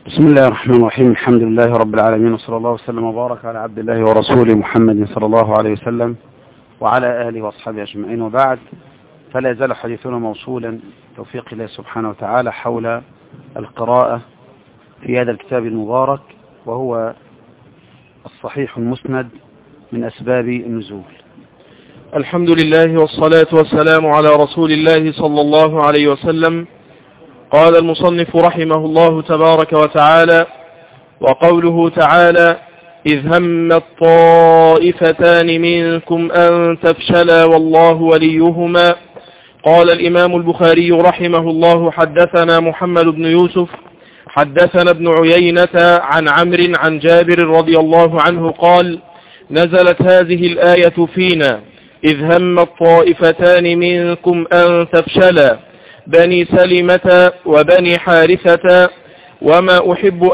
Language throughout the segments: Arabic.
بسم الله الرحمن الرحيم. الحمد لله رب العالمين، وصلى الله وسلم وبارك على عبد الله ورسوله محمد صلى الله عليه وسلم وعلى آله وأصحابه أجمعين، وبعد، فلا يزال حديثنا موصولا توفيق الله سبحانه وتعالى حول القراءة في هذا الكتاب المبارك، وهو الصحيح المسند من أسباب النزول. الحمد لله والصلاة والسلام على رسول الله صلى الله عليه وسلم. قال المصنف رحمه الله تبارك وتعالى: وقوله تعالى: إذ همت طائفتان منكم أن تفشلا والله وليهما. قال الإمام البخاري رحمه الله: حدثنا محمد بن يوسف حدثنا ابن عيينة عن عمرو عن جابر رضي الله عنه قال: نزلت هذه الآية فينا: إذ همت طائفتان منكم أن تفشلا، بني سلمة وبني حارثة، وما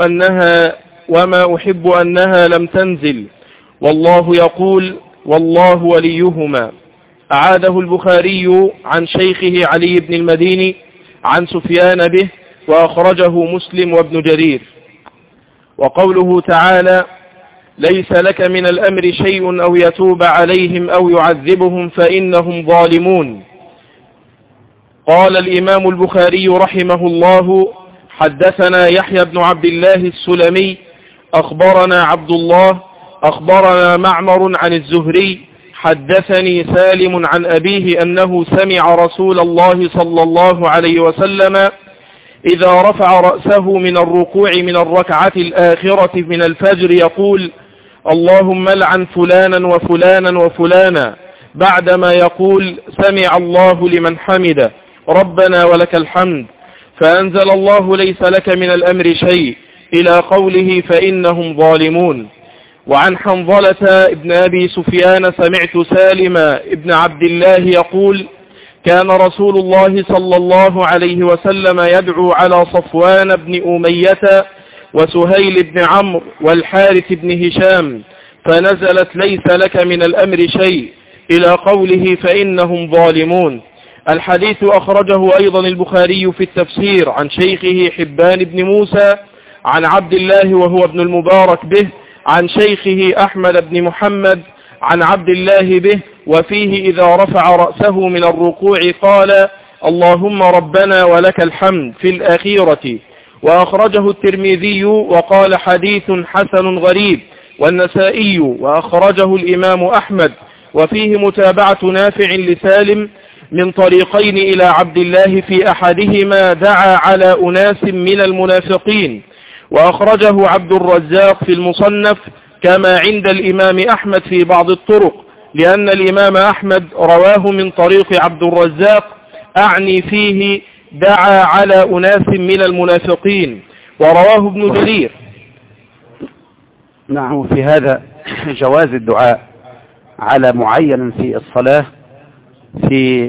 أحب أنها لم تنزل، والله يقول والله وليهما. أعاده البخاري عن شيخه علي بن المديني عن سفيان به، وأخرجه مسلم وابن جرير. وقوله تعالى: ليس لك من الأمر شيء أو يتوب عليهم أو يعذبهم فإنهم ظالمون. قال الإمام البخاري رحمه الله: حدثنا يحيى بن عبد الله السلمي أخبرنا عبد الله أخبرنا معمر عن الزهري حدثني سالم عن أبيه أنه سمع رسول الله صلى الله عليه وسلم إذا رفع رأسه من الركوع من الركعة الآخرة من الفجر يقول: اللهم لعن فلانا وفلانا وفلانا، بعدما يقول: سمع الله لمن حمده ربنا ولك الحمد، فأنزل الله: ليس لك من الأمر شيء، إلى قوله: فإنهم ظالمون. وعن حنظلة ابن أبي سفيان سمعت سالم ابن عبد الله يقول: كان رسول الله صلى الله عليه وسلم يدعو على صفوان بن أمية وسهيل بن عمرو والحارث بن هشام، فنزلت: ليس لك من الأمر شيء، إلى قوله: فإنهم ظالمون. الحديث أخرجه أيضا البخاري في التفسير عن شيخه حبان بن موسى عن عبد الله وهو ابن المبارك به، عن شيخه أحمد بن محمد عن عبد الله به، وفيه: إذا رفع رأسه من الركوع قال: اللهم ربنا ولك الحمد في الأخيرة. وأخرجه الترمذي وقال: حديث حسن غريب، والنسائي، وأخرجه الإمام أحمد، وفيه متابعة نافع لسالم من طريقين إلى عبد الله، في أحدهما دعا على أناس من المنافقين. وأخرجه عبد الرزاق في المصنف كما عند الإمام أحمد في بعض الطرق، لأن الإمام أحمد رواه من طريق عبد الرزاق، أعني فيه دعا على أناس من المنافقين. ورواه ابن جرير. نعم، في هذا جواز الدعاء على معين في الصلاة في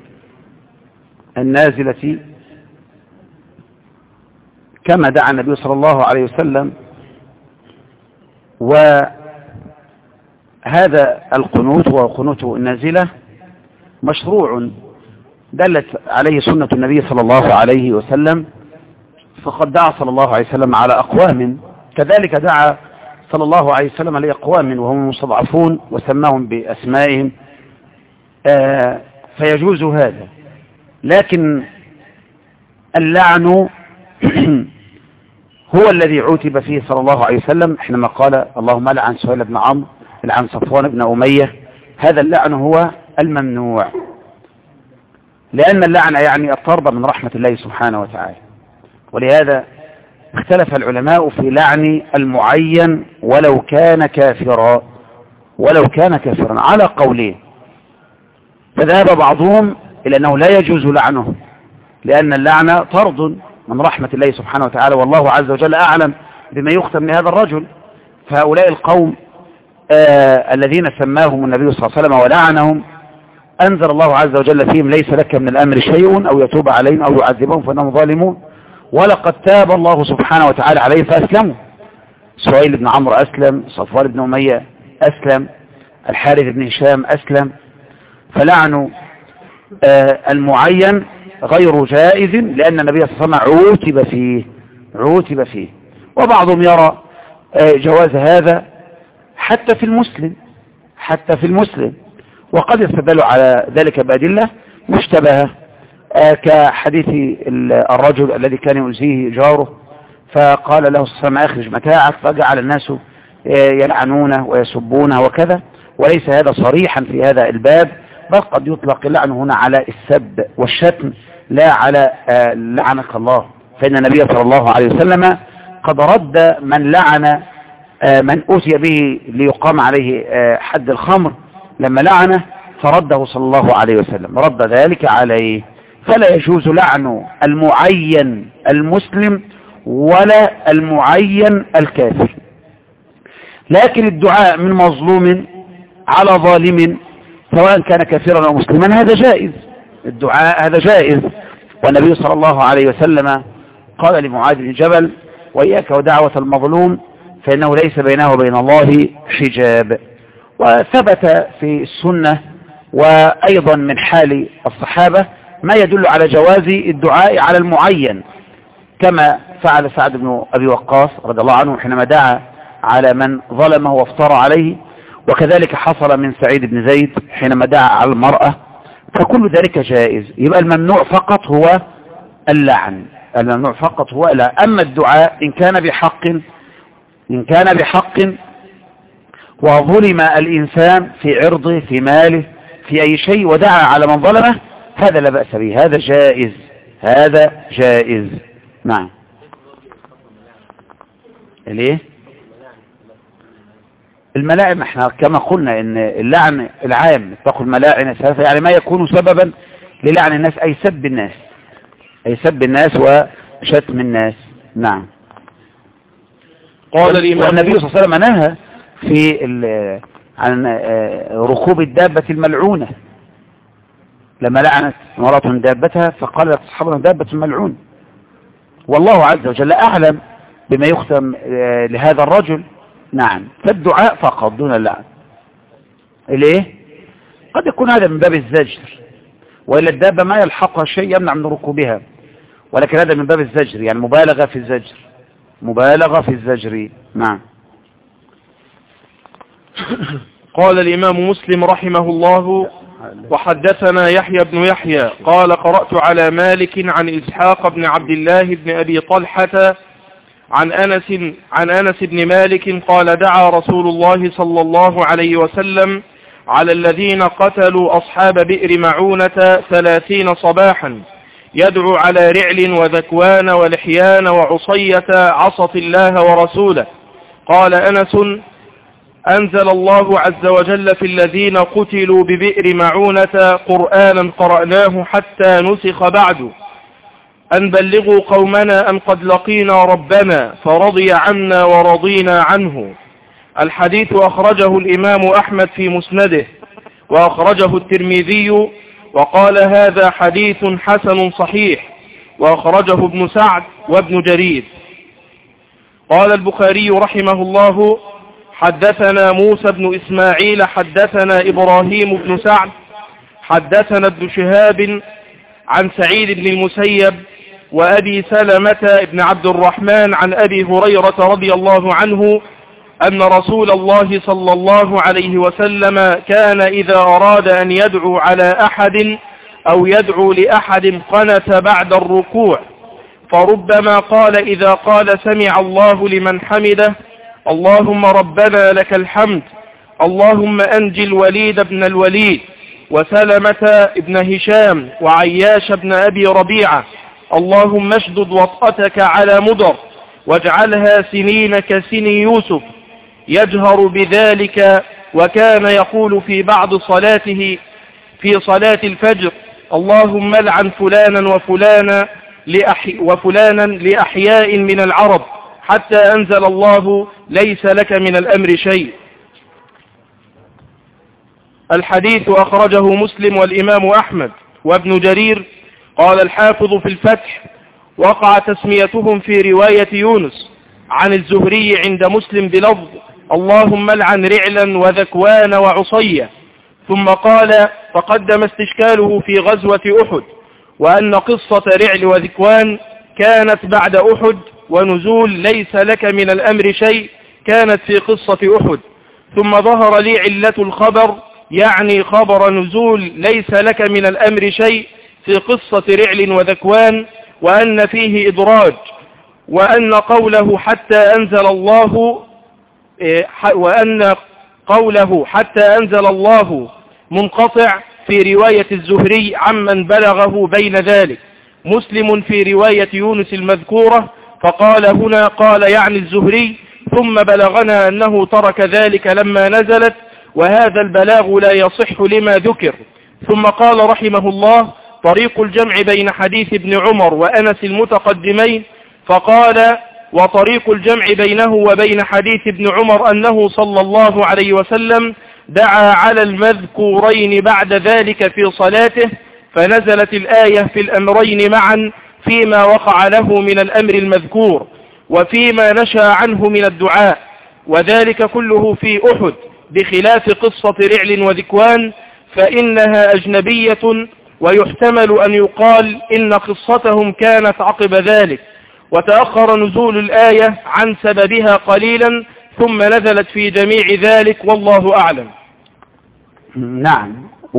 النازلة، كما دعا النبي صلى الله عليه وسلم. وهذا القنوت وقنوت النازلة مشروع دلت عليه سنة النبي صلى الله عليه وسلم، فقد دعا صلى الله عليه وسلم على أقوام، كذلك دعا صلى الله عليه وسلم على أقوام وهم مستضعفون وسماهم بأسمائهم، فيجوز هذا. لكن اللعن هو الذي عوتب فيه صلى الله عليه وسلم حينما قال: اللهم لعن سهيل بن عمرو، لعن صفوان بن أمية. هذا اللعن هو الممنوع، لأن اللعن يعني الطرد من رحمة الله سبحانه وتعالى. ولهذا اختلف العلماء في لعن المعين ولو كان كافرا، على قولين. فذهب بعضهم إلى أنه لا يجوز لعنه، لأن اللعن طرد من رحمة الله سبحانه وتعالى، والله عز وجل أعلم بما يختم لهذا الرجل. فهؤلاء القوم الذين سماهم النبي صلى الله عليه وسلم ولعنهم، أنزل الله عز وجل فيهم: ليس لك من الأمر شيء أو يتوب عليهم أو يعذبهم فإنهم ظالمون. ولقد تاب الله سبحانه وتعالى عليه فأسلموا. سهيل بن عمرو أسلم، صفوان بن أمية أسلم، الحارث بن هشام أسلم. فلعنوا المعين غير جائز، لأن النبي صلى الله عليه وسلم عوتب فيه. وبعضهم يرى جواز هذا حتى في المسلم وقد يستدلوا على ذلك بأدلة مشتبهة كحديث الرجل الذي كان يؤذيه جاره فقال له السلام اخرج متاعك، فجعل الناس يلعنونه ويسبونه وكذا، وليس هذا صريحا في هذا الباب، بل قد يطلق اللعن هنا على السب والشتم لا على لعنك الله، فإن النبي صلى الله عليه وسلم قد رد من لعن من أوتي به ليقام عليه حد الخمر، لما لعنه فرده صلى الله عليه وسلم، رد ذلك عليه. فلا يجوز لعن المعين المسلم ولا المعين الكافر، لكن الدعاء من مظلوم على ظالم سواء كان كافرا أو مسلما هذا جائز، الدعاء هذا جائز. والنبي صلى الله عليه وسلم قال لمعاذ بن جبل وإياك ودعوة المظلوم فإنه ليس بينه وبين الله حجاب. وثبت في السنة وأيضا من حال الصحابة ما يدل على جواز الدعاء على المعين، كما فعل سعد بن أبي وقاص رضي الله عنه حينما دعا على من ظلمه وافترى عليه، وكذلك حصل من سعيد بن زيد حينما دعا على المرأة، فكل ذلك جائز. يبقى الممنوع فقط هو اللعن، الممنوع فقط هو اللعن. أما الدعاء إن كان بحق وظلم الإنسان في عرضه في ماله في أي شيء ودعا على من ظلمه هذا لا بأس به، هذا جائز. نعم. ليه؟ الملاعن احنا كما قلنا ان اللعن العام اتقوا الملاعن ثلاثة، يعني ما يكون سببا للعن الناس أي سب الناس وشتم الناس. نعم. قال الإمام والنبي صلى الله عليه وسلم نهى عن ركوب الدابة الملعونة، لما لعنت امرأة دابتها فقال لأصحابها دابة ملعون، والله عز وجل أعلم بما يختم لهذا الرجل. نعم. فالدعاء فقط دون اللعن. ليه؟ قد يكون هذا من باب الزجر، وإلا الدابة ما يلحقها شيء يمنع من ركوبها، ولكن هذا من باب الزجر، يعني مبالغة في الزجر. نعم. قال الإمام مسلم رحمه الله: وحدثنا يحيى بن يحيى قال قرأت على مالك عن إسحاق بن عبد الله بن أبي طلحة عن أنس بن مالك قال دعا رسول الله صلى الله عليه وسلم على الذين قتلوا أصحاب بئر معونة 30 صباحا، يدعو على رعل وذكوان ولحيان وعصية عصت الله ورسوله. قال أنس: أنزل الله عز وجل في الذين قتلوا ببئر معونة قرآنا قرأناه حتى نسخ بعد، أن بلغوا قومنا أن قد لقينا ربنا فرضي عنا ورضينا عنه. الحديث أخرجه الإمام أحمد في مسنده، وأخرجه الترمذي وقال هذا حديث حسن صحيح، وأخرجه ابن سعد وابن جرير. قال البخاري رحمه الله: حدثنا موسى بن إسماعيل حدثنا إبراهيم بن سعد حدثنا ابن شهاب عن سعيد بن المسيب وأبي سلمة بن عبد الرحمن عن أبي هريرة رضي الله عنه أن رسول الله صلى الله عليه وسلم كان إذا أراد أن يدعو على أحد أو يدعو لأحد قنت بعد الركوع، فربما قال إذا قال سمع الله لمن حمده: اللهم ربنا لك الحمد، اللهم أنجي الوليد بن الوليد وسلمة بن هشام وعياش بن أبي ربيعة، اللهم اشدد وطأتك على مضر واجعلها سنين كسن يوسف، يجهر بذلك. وكان يقول في بعض صلاته في صلاة الفجر: اللهم لعن فلانا وفلانا لأحياء من العرب، حتى أنزل الله ليس لك من الأمر شيء. الحديث أخرجه مسلم والإمام أحمد وابن جرير. قال الحافظ في الفتح: وقع تسميتهم في رواية يونس عن الزهري عند مسلم بلفظ: اللهم لعن رعلا وذكوان وعصية. ثم قال: فقدم استشكاله في غزوة أحد، وأن قصة رعل وذكوان كانت بعد أحد ونزول ليس لك من الأمر شيء كانت في قصة أحد. ثم ظهر لي علة الخبر يعني خبر نزول ليس لك من الأمر شيء في قصة رعل وذكوان، وأن فيه إدراج، وأن قوله حتى أنزل الله منقطع في رواية الزهري عمن بلغه بين ذلك. مسلم في رواية يونس المذكورة فقال هنا قال يعني الزهري ثم بلغنا أنه ترك ذلك لما نزلت، وهذا البلاغ لا يصح لما ذكر. ثم قال رحمه الله طريق الجمع بين حديث ابن عمر وأنس المتقدمين، فقال وطريق الجمع بينه وبين حديث ابن عمر أنه صلى الله عليه وسلم دعا على المذكورين بعد ذلك في صلاته، فنزلت الآية في الأمرين معا فيما وقع له من الأمر المذكور وفيما نشأ عنه من الدعاء، وذلك كله في أحد بخلاف قصة رعل وذكوان فإنها أجنبية، ويحتمل أن يقال إن قصتهم كانت عقب ذلك، وتأخر نزول الآية عن سببها قليلا ثم نزلت في جميع ذلك والله أعلم. نعم.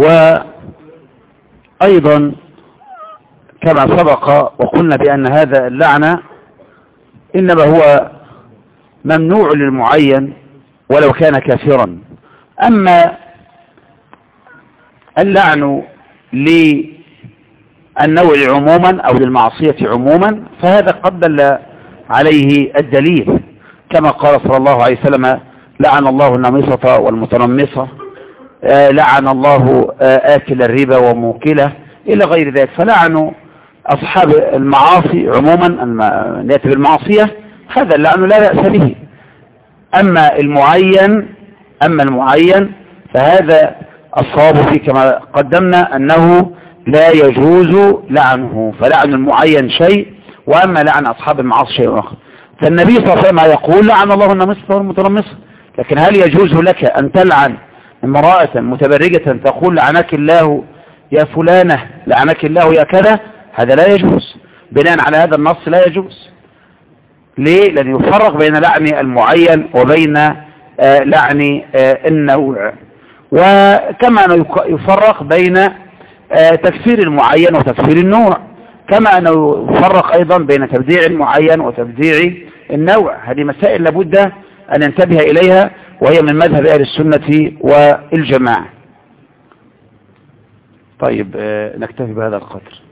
وأيضا كما سبق وقلنا بأن هذا اللعنة إنما هو ممنوع للمعين ولو كان كافرا. أما اللعن للنوع عموما أو للمعصية عموما فهذا قد دل عليه الدليل، كما قال صلى الله عليه وسلم لعن الله النميصة والمتنمصة، لعن الله آكل الربا وموكله إلى غير ذلك. فلعن أصحاب المعاصي عموما الناتج بالمعصية هذا اللعن لا بأس به. أما المعين فهذا الصواب فيه كما قدمنا أنه لا يجوز لعنه، فلعن المعين شيء وأما لعن أصحاب المعاصي شيء آخر. فالنبي صلى الله عليه وسلم يقول لعن الله النميصة والمتنمصة، لكن هل يجوز لك أن تلعن امرأة متبرجة تقول لعنك الله يا فلانة، لعنك الله يا كذا؟ هذا لا يجوز بناء على هذا النص، لا يجوز. ليه؟ لأن يفرق بين لعن المعين وبين لعن النوع، وكما أنه يفرق بين تكفير المعين وتكفير النوع، كما أنه يفرق أيضا بين تبديع المعين وتبديع النوع. هذه مسائل لابد أن ننتبه إليها، وهي من مذهب أهل السنة والجماعة. طيب نكتفي بهذا القدر.